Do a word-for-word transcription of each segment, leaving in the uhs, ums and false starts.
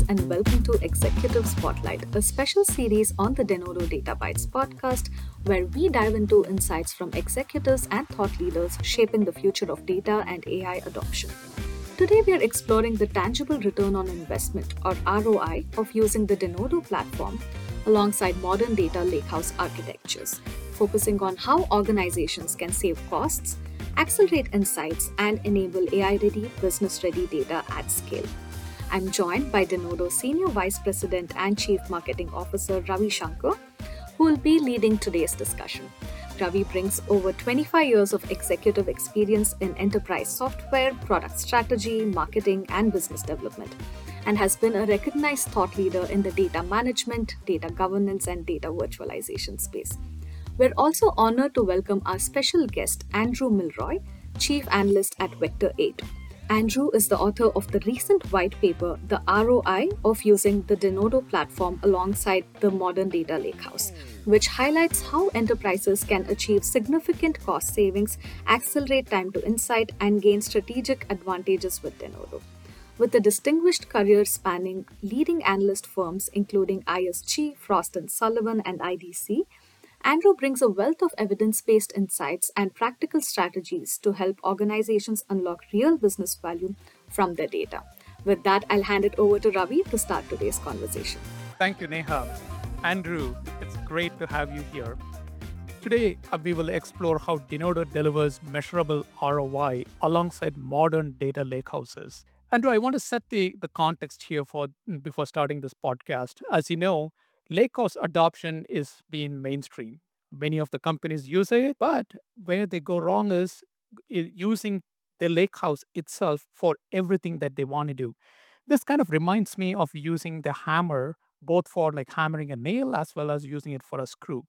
and welcome to Executive Spotlight, a special series on the Denodo Data Bytes podcast, where we dive into insights from executives and thought leaders shaping the future of data and A I adoption. Today, we are exploring the tangible return on investment, or R O I, of using the Denodo platform alongside modern data lakehouse architectures, focusing on how organizations can save costs, accelerate insights, and enable A I-ready, business-ready data at scale. I'm joined by Denodo Senior Vice President and Chief Marketing Officer Ravi Shankar, who will be leading today's discussion. Ravi brings over twenty-five years of executive experience in enterprise software, product strategy, marketing, and business development, and has been a recognized thought leader in the data management, data governance, and data virtualization space. We're also honored to welcome our special guest, Andrew Milroy, Chief Analyst at Vector eight. Andrew is the author of the recent white paper, The R O I of Using the Denodo Platform Alongside the Modern Data Lakehouse, which highlights how enterprises can achieve significant cost savings, accelerate time to insight, and gain strategic advantages with Denodo. With a distinguished career spanning leading analyst firms including I S G, Frost and Sullivan, and I D C, Andrew brings a wealth of evidence-based insights and practical strategies to help organizations unlock real business value from their data. With that, I'll hand it over to Ravi to start today's conversation. Thank you, Neha. Andrew, it's great to have you here. Today, uh, we will explore how Denodo delivers measurable R O I alongside modern data lakehouses. Andrew, I want to set the, the context here for before starting this podcast. As you know, lakehouse adoption is being mainstream. Many of the companies use it, but where they go wrong is i- using the lakehouse itself for everything that they want to do. This kind of reminds me of using the hammer both for like hammering a nail as well as using it for a screw.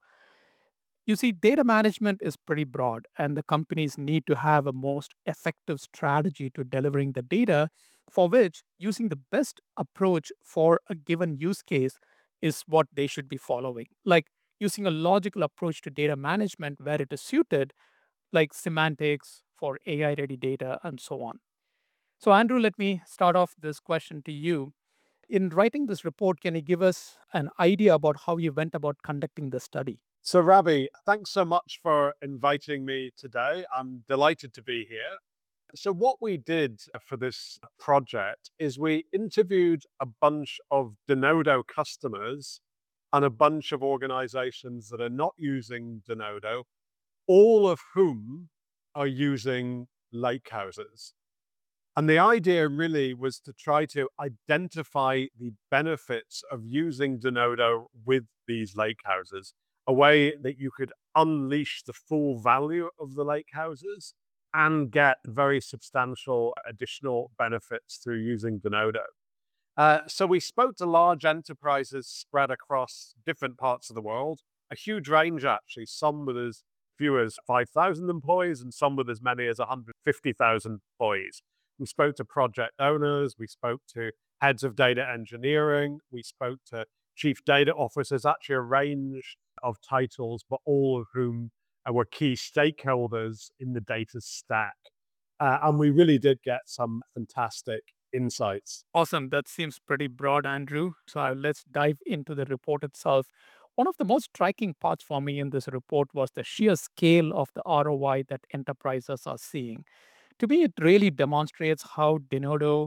You see, data management is pretty broad, and the companies need to have a most effective strategy to delivering the data, for which using the best approach for a given use case is what they should be following. Like using a logical approach to data management where it is suited, like semantics for A I ready data and so on. So, Andrew, let me start off this question to you. In writing this report, can you give us an idea about how you went about conducting the study? So, Ravi, thanks so much for inviting me today. I'm delighted to be here. So, what we did for this project is we interviewed a bunch of Denodo customers and a bunch of organizations that are not using Denodo, all of whom are using lakehouses. And the idea really was to try to identify the benefits of using Denodo with these lakehouses, a way that you could unleash the full value of the lakehouses and get very substantial additional benefits through using Denodo. Uh, so we spoke to large enterprises spread across different parts of the world, a huge range actually, some with as few as five thousand employees and some with as many as one hundred fifty thousand employees. We spoke to project owners, we spoke to heads of data engineering, we spoke to chief data officers, actually a range of titles, but all of whom uh, were key stakeholders in the data stack. Uh, and we really did get some fantastic insights. Awesome. That seems pretty broad, Andrew. So uh, let's dive into the report itself. One of the most striking parts for me in this report was the sheer scale of the R O I that enterprises are seeing. To me, it really demonstrates how Denodo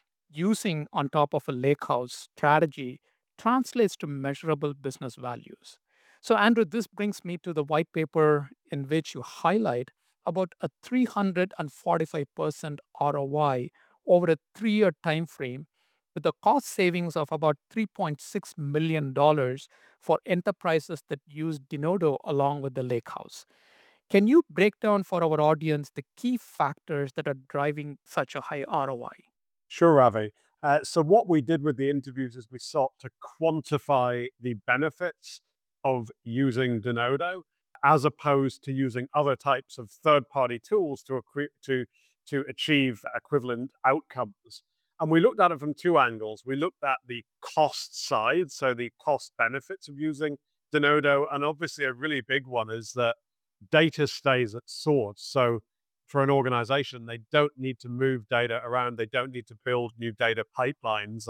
using on top of a lakehouse strategy translates to measurable business values. So, Andrew, this brings me to the white paper in which you highlight about a three hundred forty-five percent R O I over a three year time frame with a cost savings of about three point six million dollars for enterprises that use Denodo along with the lakehouse. Can you break down for our audience the key factors that are driving such a high R O I? Sure, Ravi. Uh, so what we did with the interviews is we sought to quantify the benefits of using Denodo as opposed to using other types of third-party tools to, accre- to, to achieve equivalent outcomes. And we looked at it from two angles. We looked at the cost side, so the cost benefits of using Denodo, and obviously a really big one is that data stays at source. So for an organization, they don't need to move data around. They don't need to build new data pipelines. And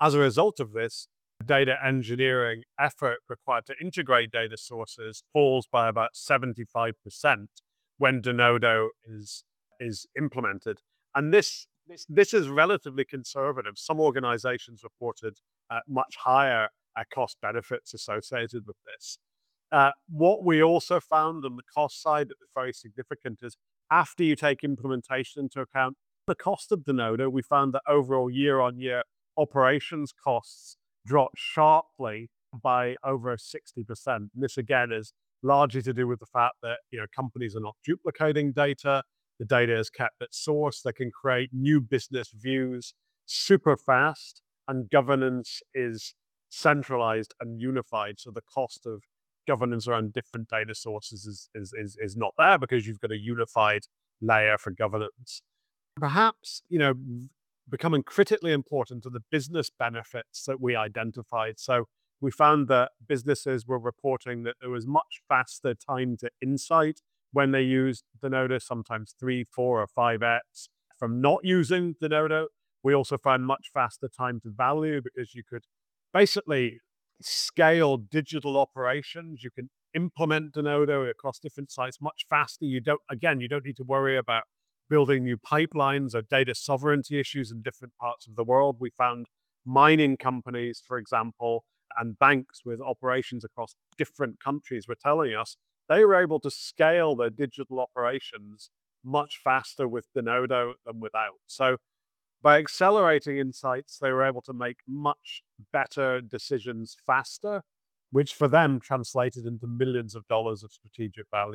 As a result of this, data engineering effort required to integrate data sources falls by about seventy-five percent when Denodo is, is implemented. And this, this, this is relatively conservative. Some organizations reported uh, much higher uh, cost benefits associated with this. Uh, what we also found on the cost side that was very significant is after you take implementation into account, the cost of Denodo, we found that overall year on year operations costs dropped sharply by over sixty percent. And this again is largely to do with the fact that you know companies are not duplicating data. The data is kept at source. They can create new business views super fast, and governance is centralized and unified. So the cost of governance around different data sources is, is, is, is not there because you've got a unified layer for governance. Perhaps, you know, becoming critically important are the business benefits that we identified. So we found that businesses were reporting that there was much faster time to insight when they used Denodo, sometimes three, four, or five X from not using Denodo. We also found much faster time to value because you could basically scale digital operations. You can implement Denodo across different sites much faster. You don't, again, you don't need to worry about building new pipelines or data sovereignty issues in different parts of the world. We found mining companies, for example, and banks with operations across different countries were telling us they were able to scale their digital operations much faster with Denodo than without. So by accelerating insights, they were able to make much better decisions faster, which for them translated into millions of dollars of strategic value.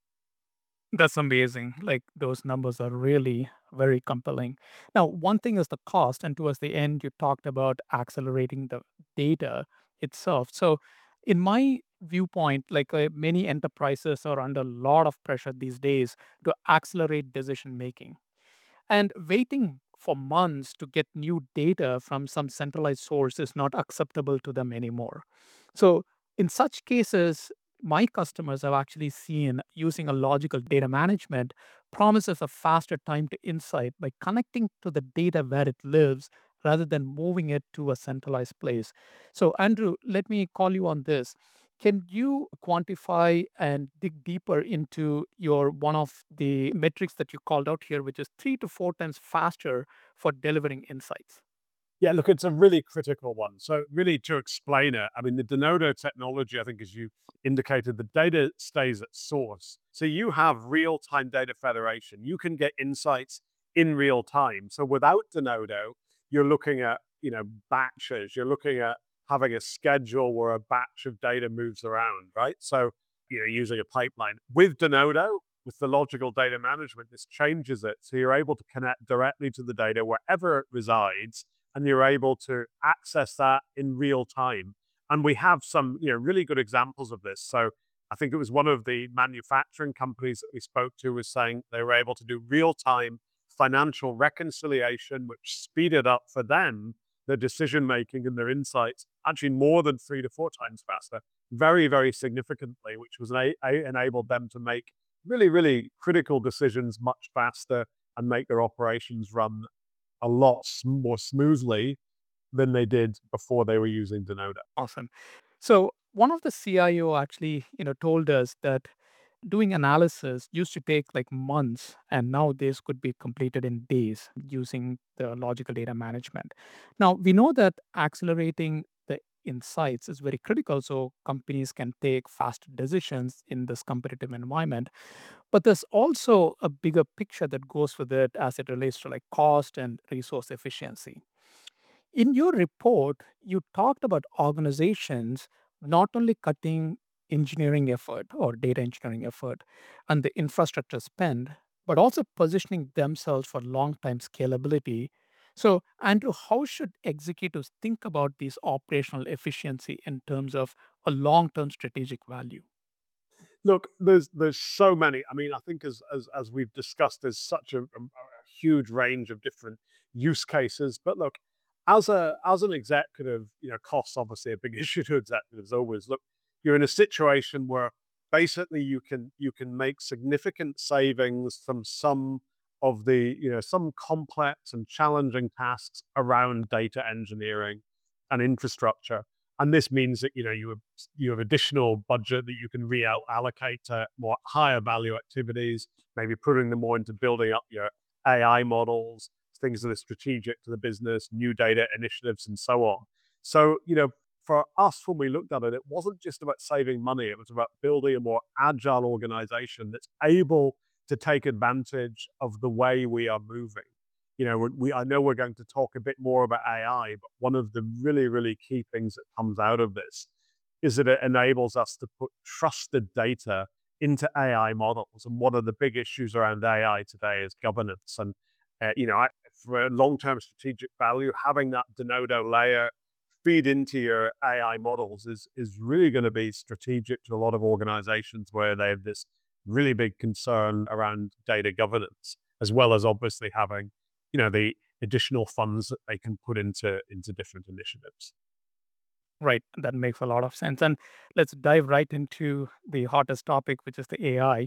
That's amazing. Like those numbers are really very compelling. Now, one thing is the cost, and towards the end, you talked about accelerating the data itself. So, in my viewpoint, like uh, many enterprises are under a lot of pressure these days to accelerate decision making. And waiting for months to get new data from some centralized source is not acceptable to them anymore. So, in such cases, my customers have actually seen using a logical data management promises a faster time to insight by connecting to the data where it lives rather than moving it to a centralized place. So, Andrew, let me call you on this. Can you quantify and dig deeper into your one of the metrics that you called out here, which is three to four times faster for delivering insights? Yeah, look, it's a really critical one. So, really, to explain it, I mean, the Denodo technology, I think, as you indicated, the data stays at source. So, you have real time data federation. You can get insights in real time. So, without Denodo, you're looking at, you know, batches. You're looking at having a schedule where a batch of data moves around, right? So, you know, using a pipeline. With Denodo, with the logical data management, this changes it. So, you're able to connect directly to the data wherever it resides, and you're able to access that in real time. And we have some, you know, really good examples of this. So I think it was one of the manufacturing companies that we spoke to was saying they were able to do real time financial reconciliation, which speeded up for them their decision making and their insights actually more than three to four times faster, very, very significantly, which was a- a- enabled them to make really, really critical decisions much faster and make their operations run a lot sm- more smoothly than they did before they were using Denoda. Awesome. So one of the C I O actually, you know, told us that doing analysis used to take like months, and now this could be completed in days using the logical data management. Now we know that accelerating the insights is very critical so companies can take faster decisions in this competitive environment. But there's also a bigger picture that goes with it as it relates to like cost and resource efficiency. In your report, you talked about organizations not only cutting engineering effort or data engineering effort and the infrastructure spend, but also positioning themselves for long time scalability. So, Andrew, how should executives think about these operational efficiency in terms of a long term strategic value? Look, there's there's so many. I mean, I think as as as we've discussed, there's such a, a, a huge range of different use cases. But look, as a as an executive, you know, costs obviously a big issue to executives always. Look, you're in a situation where basically you can you can make significant savings from some of the, you know, some complex and challenging tasks around data engineering. and infrastructure. And this means that you know you have you have additional budget that you can reallocate to more higher value activities, maybe putting them more into building up your A I models, things that are strategic to the business, new data initiatives, and so on. So, you know, for us, when we looked at it, it wasn't just about saving money. It was about building a more agile organization that's able to take advantage of the way we are moving. You know, we, we I know we're going to talk a bit more about A I, but one of the really, really key things that comes out of this is that it enables us to put trusted data into A I models. And one of the big issues around A I today is governance. And, uh, you know, I, for long-term strategic value, having that Denodo layer feed into your A I models is, is really going to be strategic to a lot of organizations where they have this really big concern around data governance, as well as obviously having, you know, the additional funds that they can put into, into different initiatives. Right. That makes a lot of sense. And let's dive right into the hottest topic, which is the A I.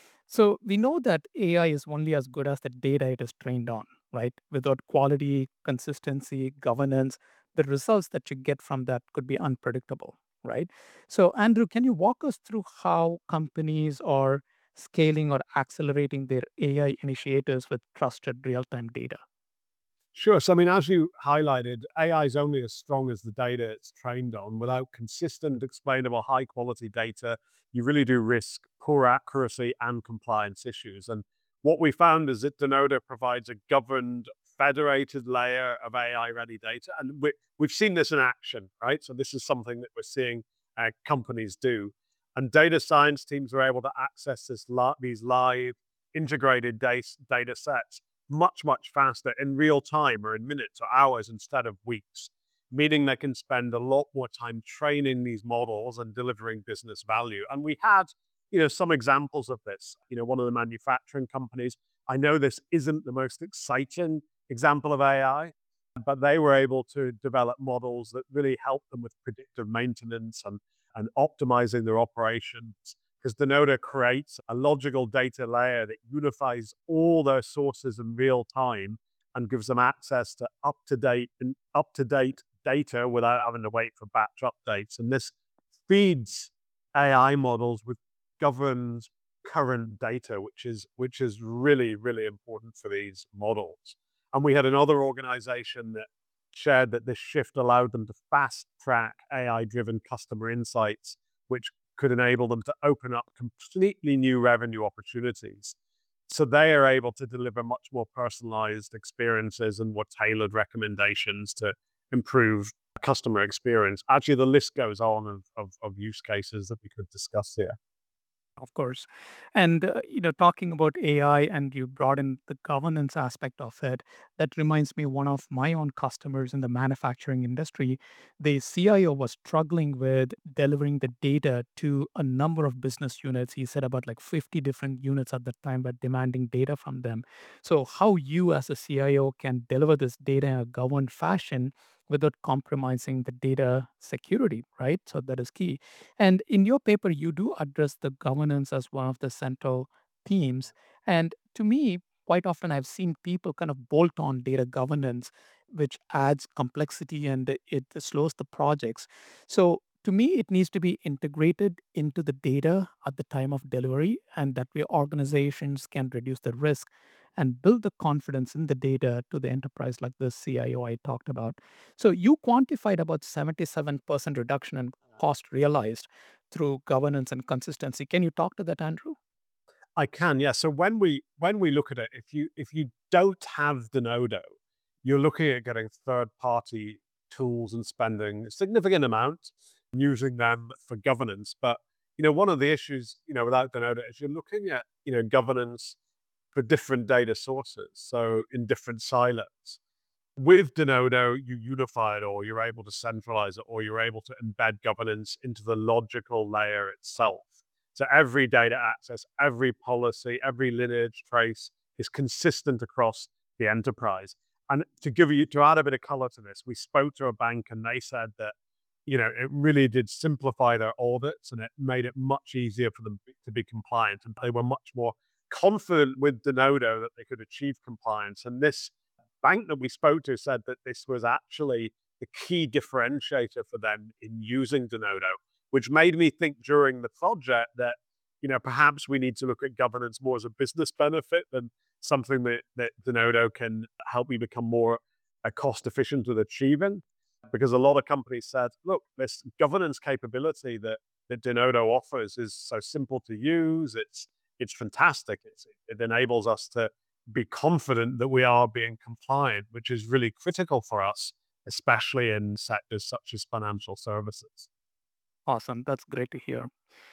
So we know that A I is only as good as the data it is trained on, right? Without quality, consistency, governance, the results that you get from that could be unpredictable, right? So, Andrew, can you walk us through how companies are scaling or accelerating their A I initiatives with trusted real time data? Sure. So, I mean, as you highlighted, A I is only as strong as the data it's trained on. Without consistent, explainable, high quality data, you really do risk poor accuracy and compliance issues. And what we found is that Denodo provides a governed, federated layer of A I ready data. And we, we've seen this in action, right? So, this is something that we're seeing uh, companies do. And data science teams are able to access this li- these live integrated data, data sets much, much faster in real time or in minutes or hours instead of weeks, meaning they can spend a lot more time training these models and delivering business value. And we had, you know, some examples of this. You know, one of the manufacturing companies, I know this isn't the most exciting example of A I, but they were able to develop models that really help them with predictive maintenance and, and optimizing their operations, because Denodo creates a logical data layer that unifies all their sources in real time and gives them access to up-to-date and up-to-date data without having to wait for batch updates. And this feeds A I models with governed current data, which is which is really, really important for these models. And we had another organization that shared that this shift allowed them to fast track A I-driven customer insights, which could enable them to open up completely new revenue opportunities. So they are able to deliver much more personalized experiences and more tailored recommendations to improve customer experience. Actually, the list goes on of, of, of use cases that we could discuss here. Of course. And, uh, you know, talking about A I and you brought in the governance aspect of it, that reminds me one of my own customers in the manufacturing industry. The C I O was struggling with delivering the data to a number of business units. He said about like fifty different units at the time were demanding data from them. So, how you as a C I O can deliver this data in a governed fashion without compromising the data security, right? So, that is key. And in your paper, you do address the governance as one of the central themes. And to me, quite often I've seen people kind of bolt on data governance, which adds complexity and it it slows the projects. So to me, it needs to be integrated into the data at the time of delivery, and that way organizations can reduce the risk and build the confidence in the data to the enterprise, like the C I O I talked about. So you quantified about seventy-seven percent reduction in cost realized through governance and consistency. Can you talk to that, Andrew? I can, yeah. So when we when we look at it, if you if you don't have Denodo, you're looking at getting third-party tools and spending a significant amount using them for governance. But you know, one of the issues, you know, without Denodo is you're looking at, you know, governance for different data sources, so in different silos. With Denodo, you unify it all, you're able to centralize it, or you're able to embed governance into the logical layer itself. So every data access, every policy, every lineage trace is consistent across the enterprise. And to give you, to add a bit of color to this, we spoke to a bank and they said that, you know, it really did simplify their audits and it made it much easier for them to be compliant. And they were much more confident with Denodo that they could achieve compliance. And this bank that we spoke to said that this was actually the key differentiator for them in using Denodo, which made me think during the project that, you know, perhaps we need to look at governance more as a business benefit than something that, that Denodo can help you become more uh, cost efficient with achieving. Because a lot of companies said, look, this governance capability that, that Denodo offers is so simple to use. It's, it's fantastic. It's, it enables us to be confident that we are being compliant, which is really critical for us, especially in sectors such as financial services. Awesome. That's great to hear.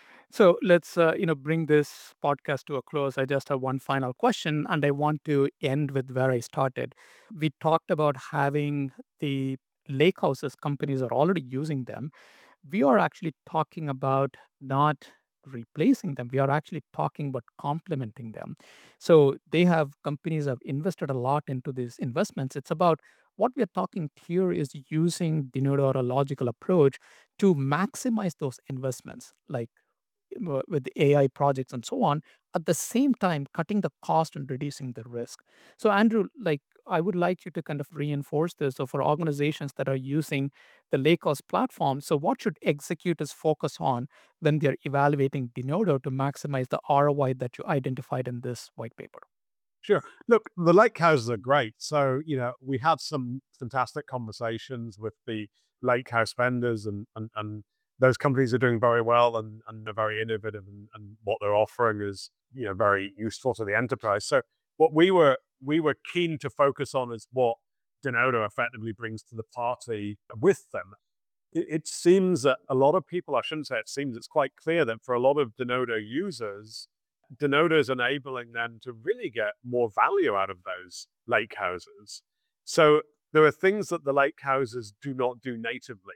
So let's uh, you know bring this podcast to a close. I just have one final question, and I want to end with where I started. We talked about having the lakehouses. Companies are already using them. We are actually talking about not replacing them. We are actually talking about complementing them. So they have companies have invested a lot into these investments. It's about what we are talking here is using Denodo or a logical approach to maximize those investments, like uh, with the A I projects and so on, at the same time cutting the cost and reducing the risk. So, Andrew, like I would like you to kind of reinforce this. So, for organizations that are using the Lakehouse platform, so what should executives focus on when they're evaluating Denodo to maximize the R O I that you identified in this white paper? Sure. Look, the lake houses are great. So, you know, we had some fantastic conversations with the lake house vendors, and and, and those companies are doing very well, and, and they're very innovative, and, and what they're offering is, you know, very useful to the enterprise. So what we were we were keen to focus on is what Denodo effectively brings to the party with them. It, it seems that a lot of people, I shouldn't say it seems, it's quite clear that for a lot of Denodo users, Denodo is enabling them to really get more value out of those lake houses. So there are things that the lake houses do not do natively.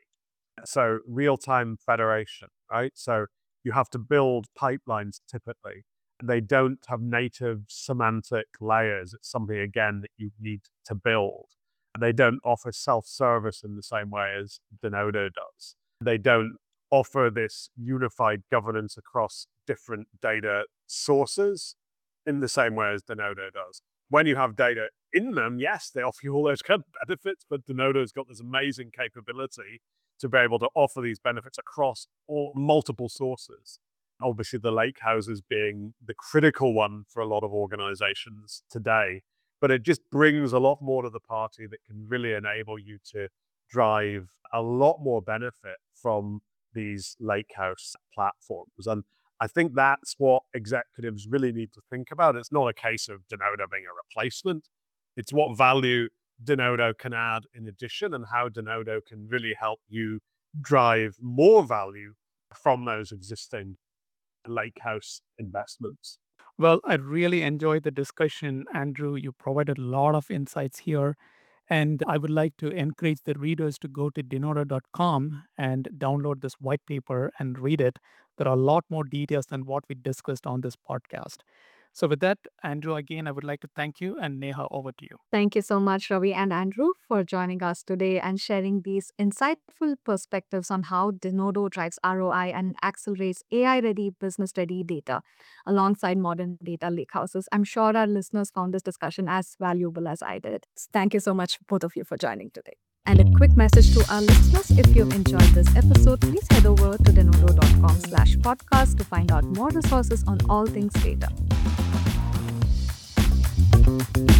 So real-time federation, right? So you have to build pipelines typically. They don't have native semantic layers. It's something, again, that you need to build. They don't offer self-service in the same way as Denodo does. They don't offer this unified governance across different data sources in the same way as Denodo does. When you have data in them, yes, they offer you all those kind of benefits, but Denodo's got this amazing capability to be able to offer these benefits across all multiple sources. Obviously, the lake houses being the critical one for a lot of organizations today, but it just brings a lot more to the party that can really enable you to drive a lot more benefit from these lakehouse platforms. And I think that's what executives really need to think about. It's not a case of Denodo being a replacement. It's what value Denodo can add in addition, and how Denodo can really help you drive more value from those existing lakehouse investments. Well, I really enjoyed the discussion, Andrew. You provided a lot of insights here. And I would like to encourage the readers to go to denodo dot com and download this white paper and read it. There are a lot more details than what we discussed on this podcast. So, with that, Andrew, again, I would like to thank you, and Neha, over to you. Thank you so much, Ravi and Andrew, for joining us today and sharing these insightful perspectives on how Denodo drives R O I and accelerates A I-ready, business-ready data alongside modern data lakehouses. I'm sure our listeners found this discussion as valuable as I did. Thank you so much, both of you, for joining today. And a quick message to our listeners: if you've enjoyed this episode, please head over to denodo dot com slash podcast to find out more resources on all things data.